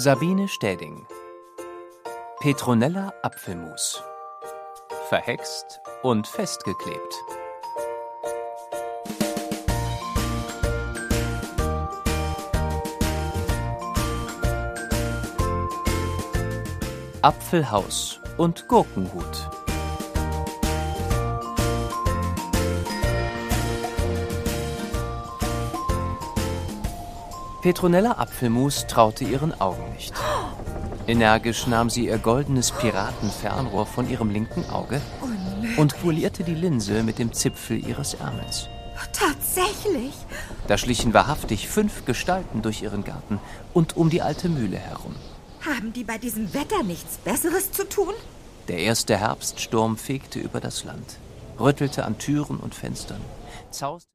Sabine Städing. Petronella Apfelmus. Verhext und festgeklebt. Apfelhaus und Gurkenhut. Petronella Apfelmus traute ihren Augen nicht. Energisch nahm sie ihr goldenes Piratenfernrohr von ihrem linken Auge und polierte die Linse mit dem Zipfel ihres Ärmels. Tatsächlich? Da schlichen wahrhaftig 5 Gestalten durch ihren Garten und um die alte Mühle herum. Haben die bei diesem Wetter nichts Besseres zu tun? Der erste Herbststurm fegte über das Land, rüttelte an Türen und Fenstern, zauste